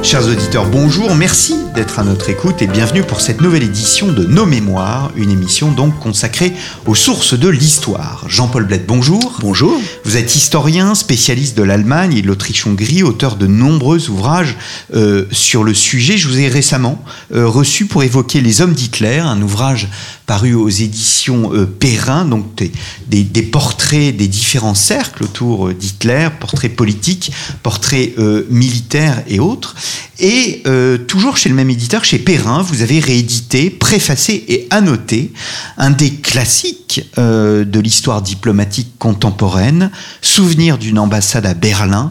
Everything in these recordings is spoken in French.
Chers auditeurs, bonjour, merci d'être à notre écoute et bienvenue pour cette nouvelle édition de Nos Mémoires, une émission donc consacrée aux sources de l'histoire. Jean-Paul Bled, bonjour. Bonjour. Vous êtes historien, spécialiste de l'Allemagne et de l'Autriche-Hongrie, auteur de nombreux ouvrages sur le sujet. Je vous ai récemment reçu pour évoquer Les Hommes d'Hitler, un ouvrage paru aux éditions Perrin, donc des portraits des différents cercles autour d'Hitler, portraits politiques, portraits militaires et autres. Et toujours chez le même éditeur, chez Perrin, vous avez réédité, préfacé et annoté un des classiques de l'histoire diplomatique contemporaine, Souvenir d'une ambassade à Berlin,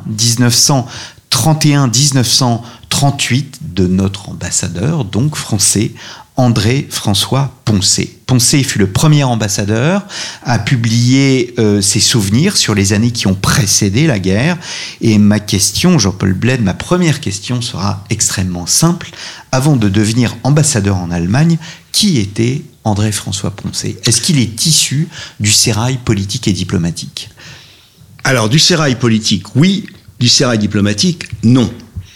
1931-1938, de notre ambassadeur, donc français, André-François Poncet. Poncet fut le premier ambassadeur à publier ses souvenirs sur les années qui ont précédé la guerre. Et ma question, Jean-Paul Bled, ma première question sera extrêmement simple. Avant de devenir ambassadeur en Allemagne, qui était André-François Poncet ? Est-ce qu'il est issu du sérail politique et diplomatique ? Alors, du sérail politique, oui. Du sérail diplomatique, non.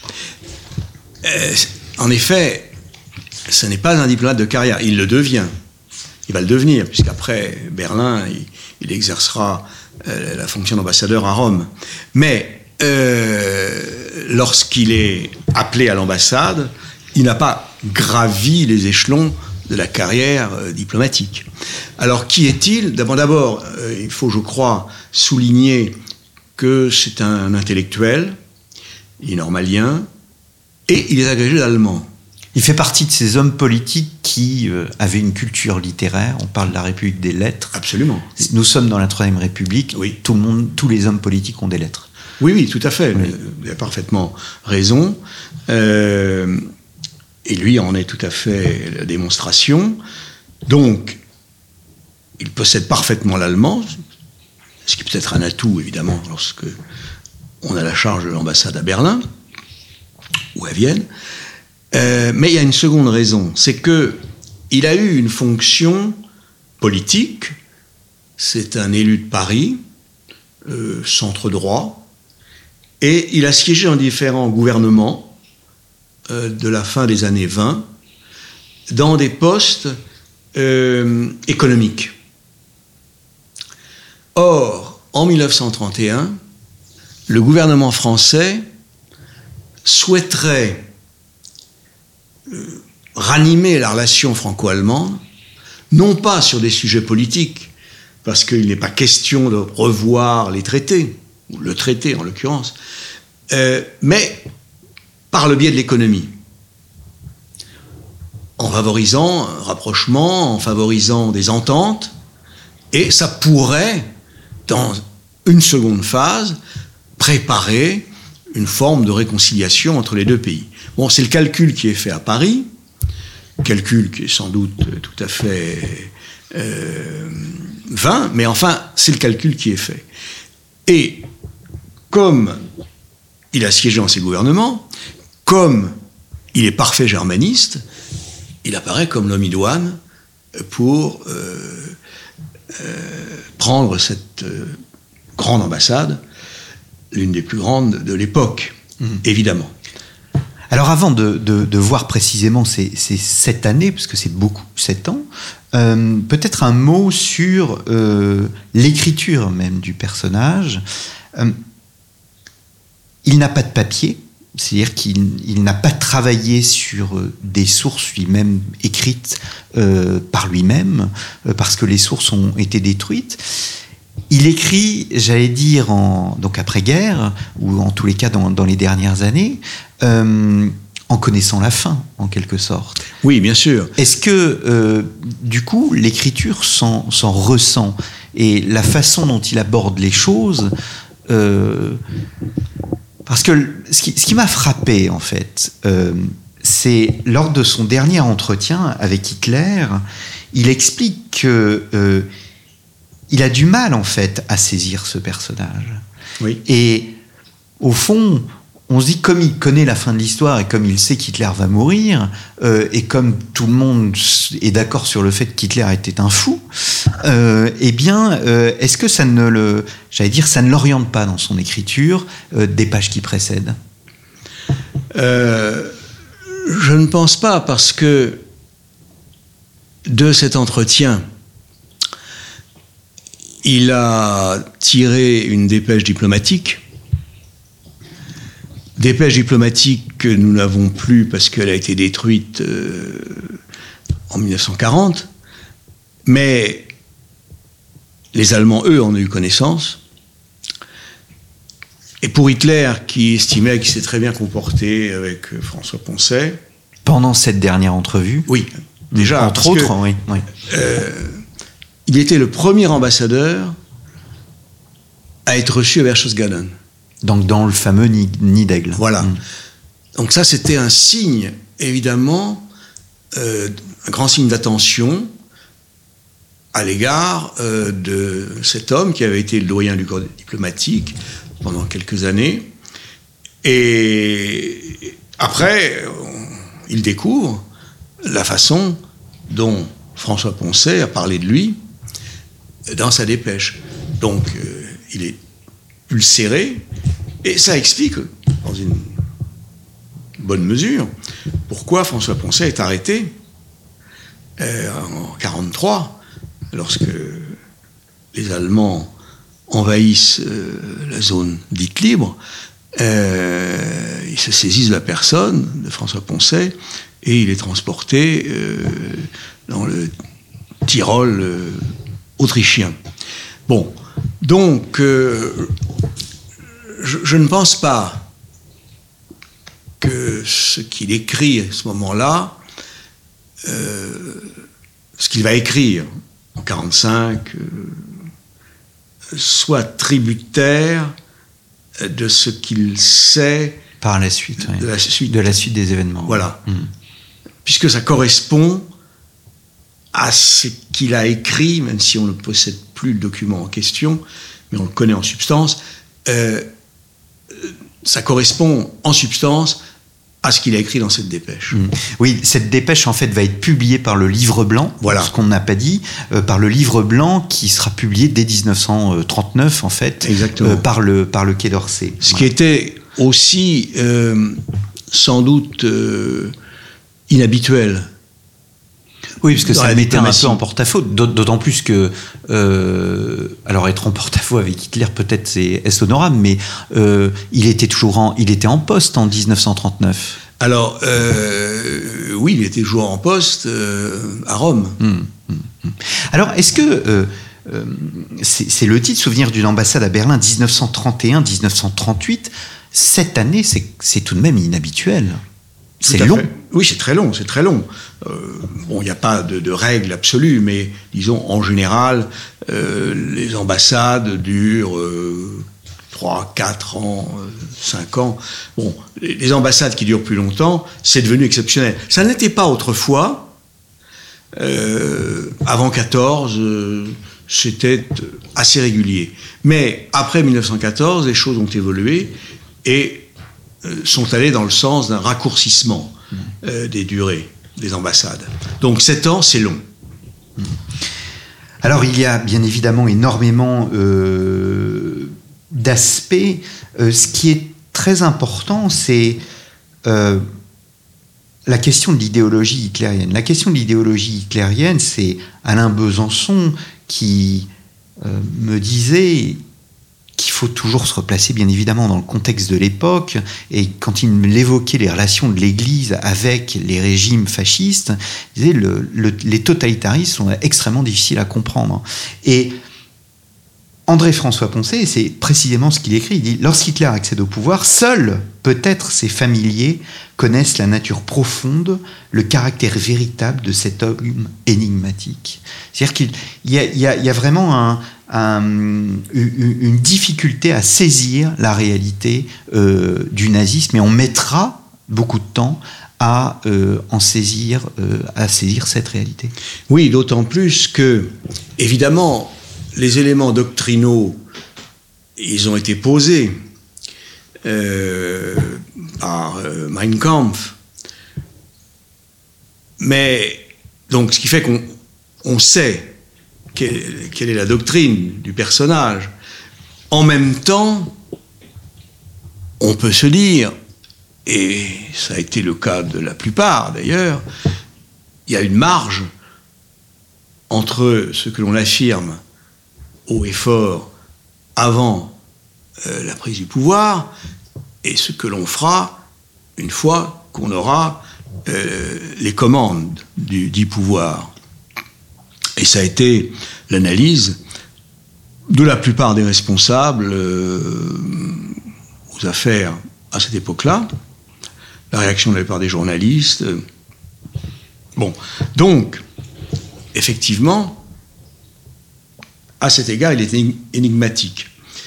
En effet, ce n'est pas un diplomate de carrière. Il le devient. Il va le devenir, puisqu'après Berlin, il exercera la fonction d'ambassadeur à Rome. Mais lorsqu'il est appelé à l'ambassade, il n'a pas gravi les échelons de la carrière diplomatique. Alors, qui est-il ? D'abord, il faut, je crois, souligner que c'est un intellectuel, il est normalien, et il est agrégé d'allemand. Il fait partie de ces hommes politiques qui avaient une culture littéraire. On parle de la République des lettres. Absolument. Nous sommes dans la Troisième République. Oui. Tous les hommes politiques ont des lettres. Oui, tout à fait. Oui. Vous avez parfaitement raison. Et lui en est tout à fait la démonstration. Donc, il possède parfaitement l'allemand, ce qui peut être un atout, évidemment, lorsque on a la charge de l'ambassade à Berlin ou à Vienne. Mais il y a une seconde raison, c'est que il a eu une fonction politique. C'est un élu de Paris, centre droit, et il a siégé dans différents gouvernements de la fin des années 20 dans des postes économiques. Or, en 1931, le gouvernement français souhaiterait ranimer la relation franco-allemande, non pas sur des sujets politiques, parce qu'il n'est pas question de revoir les traités, ou le traité en l'occurrence, mais par le biais de l'économie. En favorisant un rapprochement, en favorisant des ententes, et ça pourrait, dans une seconde phase, préparer une forme de réconciliation entre les deux pays. Bon, c'est le calcul qui est fait à Paris, calcul qui est sans doute tout à fait vain, mais enfin, c'est le calcul qui est fait. Et comme il a siégé dans ces gouvernements, comme il est parfait germaniste, il apparaît comme l'homme idoine pour prendre cette grande ambassade, l'une des plus grandes de l'époque, évidemment. Alors avant de voir précisément ces 7 années, parce que c'est beaucoup, 7 ans, peut-être un mot sur l'écriture même du personnage. Il n'a pas de papier, c'est-à-dire qu'il n'a pas travaillé sur des sources lui-même écrites par lui-même, parce que les sources ont été détruites. Il écrit, j'allais dire, donc après-guerre, ou en tous les cas dans les dernières années, en connaissant la fin, en quelque sorte. Oui, bien sûr. Est-ce que, du coup, l'écriture s'en ressent ? Et la façon dont il aborde les choses... parce que ce qui m'a frappé, en fait, c'est lors de son dernier entretien avec Hitler, il explique que... il a du mal, en fait, à saisir ce personnage. Oui. Et, au fond, on se dit, comme il connaît la fin de l'histoire et comme il sait qu'Hitler va mourir, et comme tout le monde est d'accord sur le fait qu'Hitler était un fou, eh bien, est-ce que ça ne l'oriente pas dans son écriture des pages qui précèdent ? Je ne pense pas, parce que de cet entretien, il a tiré une dépêche diplomatique. Dépêche diplomatique que nous n'avons plus parce qu'elle a été détruite en 1940. Mais les Allemands, eux, en ont eu connaissance. Et pour Hitler, qui estimait qu'il s'est très bien comporté avec François Poncet... Pendant cette dernière entrevue? Oui, déjà. Entre autres, oui. Il était le premier ambassadeur à être reçu à Berchtesgaden. Donc dans le fameux nid d'aigle. Voilà. Donc ça, c'était un signe, évidemment, un grand signe d'attention à l'égard de cet homme qui avait été le doyen du corps diplomatique pendant quelques années. Et après, il découvre la façon dont François Poncet a parlé de lui dans sa dépêche. Donc, il est ulcéré, et ça explique, dans une bonne mesure, pourquoi François Poncet est arrêté en 1943, lorsque les Allemands envahissent la zone dite libre. Ils se saisissent de la personne de François Poncet et il est transporté dans le Tyrol autrichien. Bon, donc je ne pense pas que ce qu'il écrit à ce moment-là, ce qu'il va écrire en 1945, soit tributaire de ce qu'il sait par la suite, oui. de la suite des événements. Voilà. Puisque ça correspond à ce qu'il a écrit, même si on ne possède plus le document en question, mais on le connaît en substance, ça correspond en substance à ce qu'il a écrit dans cette dépêche. Oui, cette dépêche, en fait, va être publiée par le Livre Blanc, voilà. Ce qu'on n'a pas dit, par le Livre Blanc qui sera publié dès 1939, en fait, par le Quai d'Orsay. Ce qui était aussi, sans doute, inhabituel. Oui, parce que ça le mettait un peu en porte-à-faux, d'autant plus que, alors être en porte-à-faux avec Hitler, peut-être est-ce honorable, mais il était en poste en 1939. Alors, oui, il était toujours en poste à Rome. Alors, est-ce que c'est le titre, Souvenir d'une ambassade à Berlin, 1931-1938, cette année, c'est tout de même inhabituel. C'est long. Oui, c'est très long, c'est très long. Bon, il n'y a pas de règle absolue, mais disons, en général, les ambassades durent 3, 4 ans, 5 ans. Bon, les ambassades qui durent plus longtemps, c'est devenu exceptionnel. Ça n'était pas autrefois. Avant 14, c'était assez régulier. Mais après 1914, les choses ont évolué et sont allés dans le sens d'un raccourcissement des durées des ambassades. Donc 7 ans, c'est long. Alors il y a bien évidemment énormément d'aspects. Ce qui est très important, c'est la question de l'idéologie hitlérienne. La question de l'idéologie hitlérienne, c'est Alain Besançon qui me disait qu'il faut toujours se replacer, bien évidemment, dans le contexte de l'époque. Et quand il évoquait les relations de l'Église avec les régimes fascistes, il disait les totalitarismes sont extrêmement difficiles à comprendre. Et André-François Poncet, c'est précisément ce qu'il écrit. Il dit « Lorsqu'Hitler accède au pouvoir, seuls, peut-être ses familiers, connaissent la nature profonde, le caractère véritable de cet homme énigmatique. » C'est-à-dire qu'il y a vraiment une difficulté à saisir la réalité du nazisme, et on mettra beaucoup de temps à saisir cette réalité. Oui, d'autant plus que, évidemment, les éléments doctrinaux, ils ont été posés par Mein Kampf. Mais, donc, ce qui fait qu'on sait quelle est la doctrine du personnage. En même temps, on peut se dire, et ça a été le cas de la plupart d'ailleurs, il y a une marge entre ce que l'on affirme haut et fort avant la prise du pouvoir et ce que l'on fera une fois qu'on aura les commandes du pouvoir. Et ça a été l'analyse de la plupart des responsables aux affaires à cette époque-là, la réaction de la plupart des journalistes. Bon, donc, effectivement, à cet égard, il est énigmatique.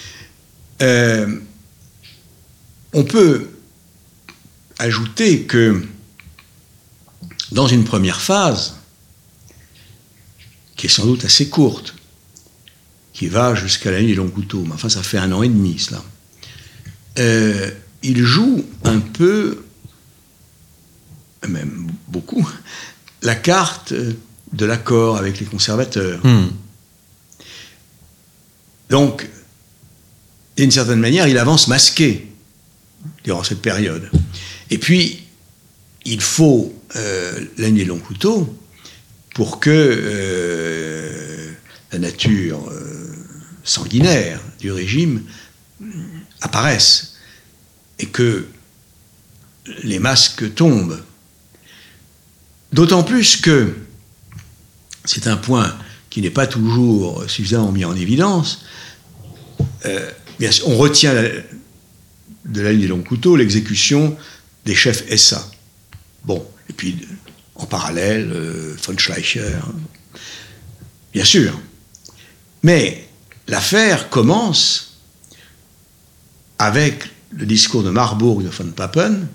On peut ajouter que dans une première phase, qui est sans doute assez courte, qui va jusqu'à la nuit des longs couteaux, mais enfin ça fait 1 an et demi cela, il joue un peu, même beaucoup, la carte de l'accord avec les conservateurs. Donc, d'une certaine manière, il avance masqué durant cette période. Et puis, il faut la nuit des longs couteaux pour que la nature sanguinaire du régime apparaisse et que les masques tombent. D'autant plus que c'est un point qui n'est pas toujours suffisamment mis en évidence. Bien sûr, on retient de la nuit des longs couteaux l'exécution des chefs SA. Bon, et puis en parallèle, von Schleicher, bien sûr. Mais l'affaire commence avec le discours de Marburg de von Papen,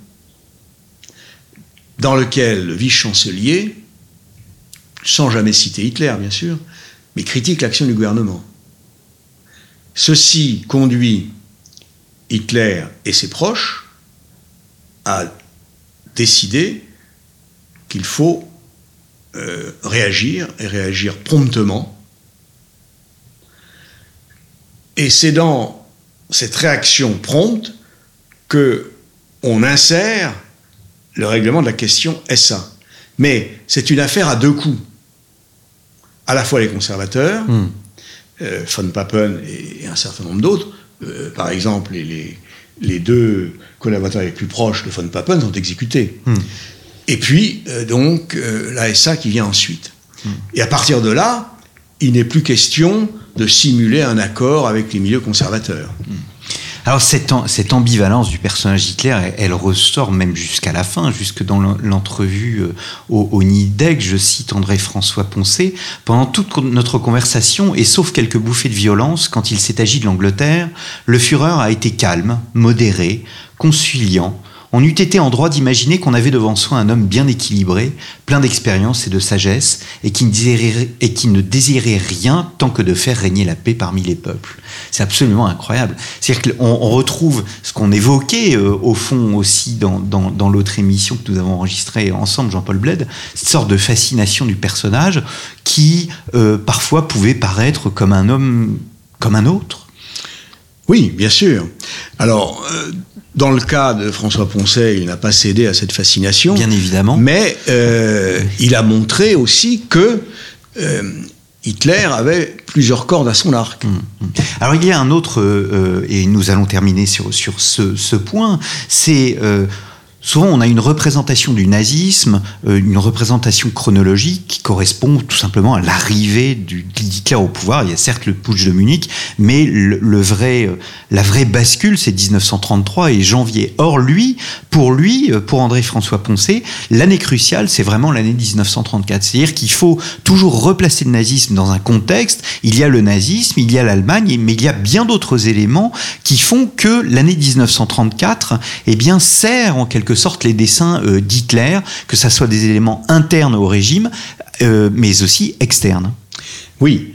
dans lequel le vice-chancelier, sans jamais citer Hitler, bien sûr, mais critique l'action du gouvernement. Ceci conduit Hitler et ses proches à décider qu'il faut réagir, et réagir promptement. Et c'est dans cette réaction prompte qu'on insère le règlement de la question SA. Mais c'est une affaire à 2 coups. À la fois les conservateurs, von Papen et un certain nombre d'autres, par exemple les 2 collaborateurs les plus proches de von Papen sont exécutés. Et puis, donc, la SA qui vient ensuite. Et à partir de là, il n'est plus question de simuler un accord avec les milieux conservateurs. Alors cette ambivalence du personnage d'Hitler, elle ressort même jusqu'à la fin, jusque dans l'entrevue au Nidec. Je cite André-François Poncet: « Pendant toute notre conversation, et sauf quelques bouffées de violence, quand il s'est agi de l'Angleterre, le Führer a été calme, modéré, conciliant. On eût été en droit d'imaginer qu'on avait devant soi un homme bien équilibré, plein d'expérience et de sagesse, et qui ne désirait rien tant que de faire régner la paix parmi les peuples. » C'est absolument incroyable. C'est-à-dire qu'on retrouve ce qu'on évoquait au fond aussi dans l'autre émission que nous avons enregistrée ensemble, Jean-Paul Bled, cette sorte de fascination du personnage qui parfois pouvait paraître comme un homme comme un autre. Oui, bien sûr. Alors, dans le cas de François Poncet, il n'a pas cédé à cette fascination. Bien évidemment. Mais il a montré aussi que Hitler avait plusieurs cordes à son arc. Alors, il y a un autre, et nous allons terminer sur ce point, c'est... souvent, on a une représentation du nazisme, une représentation chronologique qui correspond tout simplement à l'arrivée d'Hitler au pouvoir. Il y a certes le putsch de Munich, mais la vraie bascule, c'est 1933 et janvier. Or, pour André-François Poncet, l'année cruciale, c'est vraiment l'année 1934. C'est-à-dire qu'il faut toujours replacer le nazisme dans un contexte. Il y a le nazisme, il y a l'Allemagne, mais il y a bien d'autres éléments qui font que l'année 1934, sert en quelque sorte les desseins d'Hitler, que ça soit des éléments internes au régime, mais aussi externes. Oui.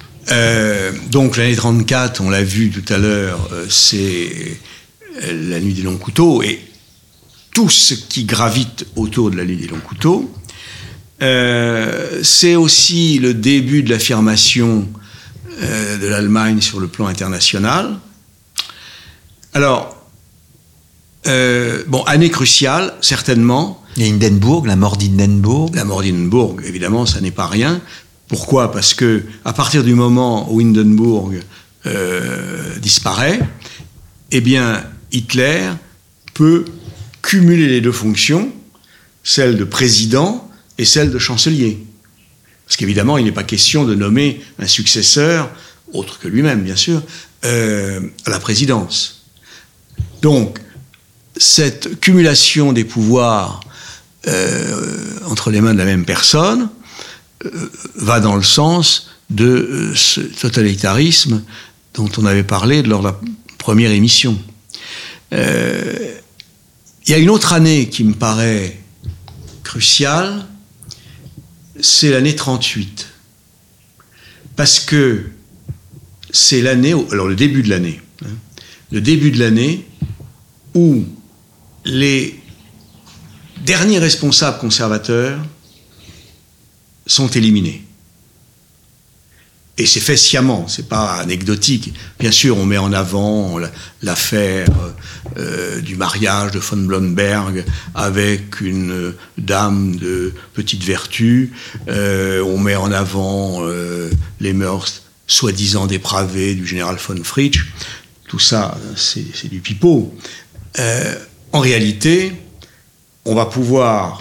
Donc l'année 34, on l'a vu tout à l'heure, c'est la nuit des longs couteaux, et tout ce qui gravite autour de la nuit des longs couteaux. C'est aussi le début de l'affirmation de l'Allemagne sur le plan international. Alors, Année cruciale, certainement. Il y a Hindenburg, la mort d'Hindenburg. La mort d'Hindenburg, évidemment, ça n'est pas rien. Pourquoi ? Parce que à partir du moment où Hindenburg disparaît, eh bien, Hitler peut cumuler les deux fonctions, celle de président et celle de chancelier. Parce qu'évidemment, il n'est pas question de nommer un successeur, autre que lui-même, bien sûr, à la présidence. Donc, cette cumulation des pouvoirs entre les mains de la même personne va dans le sens de ce totalitarisme dont on avait parlé lors de la première émission. Il y a une autre année qui me paraît cruciale, c'est l'année 38. Parce que c'est l'année, alors le début de l'année où les derniers responsables conservateurs sont éliminés. Et c'est fait sciemment, c'est pas anecdotique. Bien sûr, on met en avant l'affaire du mariage de von Blomberg avec une dame de petite vertu. On met en avant les mœurs soi-disant dépravées du général von Fritsch. Tout ça, c'est du pipeau. En réalité, on va pouvoir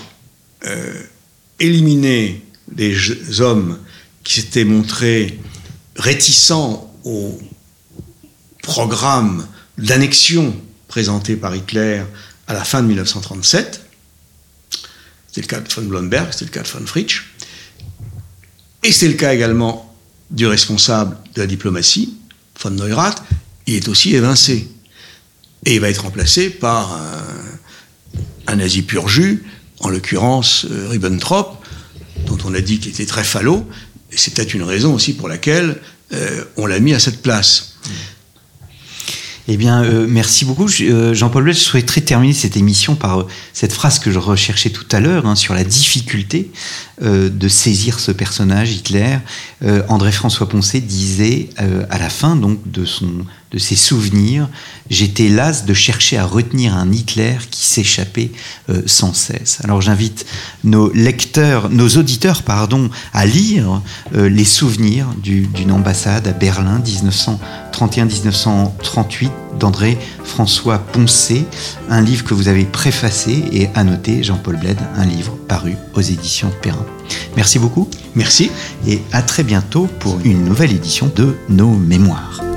éliminer des hommes qui s'étaient montrés réticents au programme d'annexion présenté par Hitler à la fin de 1937. C'était le cas de von Blomberg, c'était le cas de von Fritsch. Et c'est le cas également du responsable de la diplomatie, von Neurath. Il est aussi évincé. Et il va être remplacé par un nazi pur jus, en l'occurrence Ribbentrop, dont on a dit qu'il était très falot, et c'est peut-être une raison aussi pour laquelle on l'a mis à cette place. Eh bien, merci beaucoup. Jean-Paul Bled, je souhaiterais terminer cette émission par cette phrase que je recherchais tout à l'heure, sur la difficulté de saisir ce personnage, Hitler. André-François Poncet disait à la fin donc de ses souvenirs: j'étais las de chercher à retenir un Hitler qui s'échappait sans cesse. Alors j'invite nos auditeurs, à lire les souvenirs d'une ambassade à Berlin 1931-1938 d'André-François Poncet, un livre que vous avez préfacé et annoté, Jean-Paul Bled, un livre paru aux éditions Perrin. Merci beaucoup. Merci. Et à très bientôt pour une nouvelle édition de Nos Mémoires.